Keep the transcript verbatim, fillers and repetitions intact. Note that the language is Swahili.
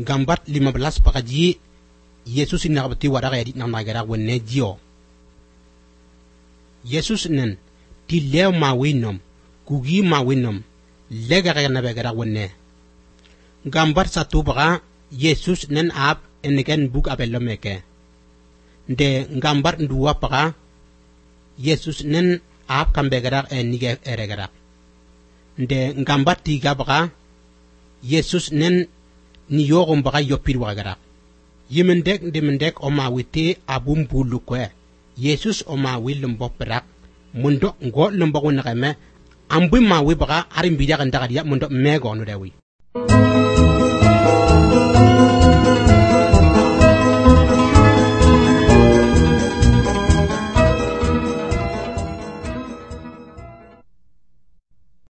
gambat lima belas pakaji Yesus inakabati wada kaya di nang nagara wenne jio. Yesus nen ti lew ma winom kugi ma winom lega kaya nabegara wenne. Gambar satu baka Yesus nen ap eniken buk apello meke. De gambar dua baka Yesus nen ap kambegara enige eregara. De gambar tiga baka Yesus nen ni yogum baka yopir wagara. Yimendek demendek oma wite abum bulu kwe. Yesus oma wi lembok perak. Mundo ngo lembok unakeme. Ambu ma wi baka arim bidak ndakadiak mundo mego no dewi.